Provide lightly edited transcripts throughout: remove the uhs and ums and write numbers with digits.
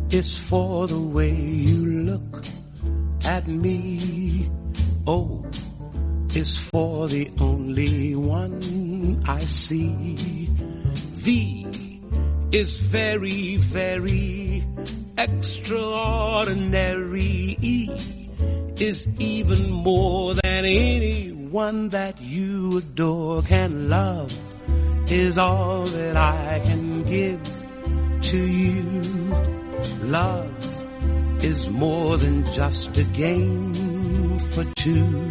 It's for the way you look at me. O is for the only one I see. V is very, very extraordinary. E is even more than anyone that you adore can love. Is all that I can give to you. Love is more than just a game for two.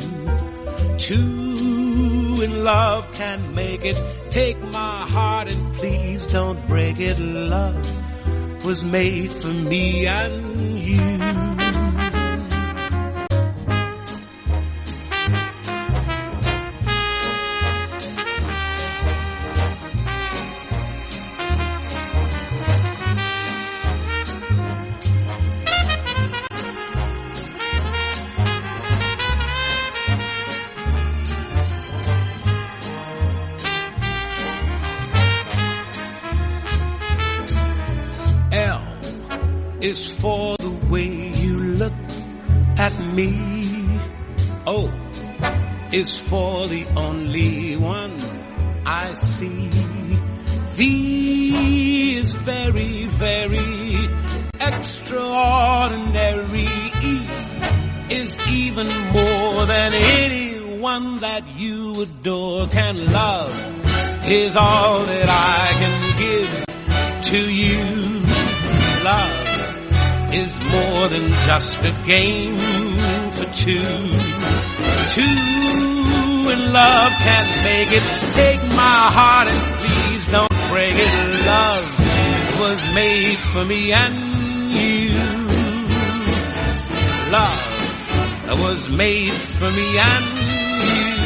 Two in love can make it. Take my heart and please don't break it. Love was made for me and you. Is for the way you look at me. O is for the only one I see. V is very, very extraordinary. E is even more than anyone that you adore can love. Is all that I can give to you. Love is more than just a game for two. Two in love can make it. Take my heart and please don't break it. Love was made for me and you. Love was made for me and you.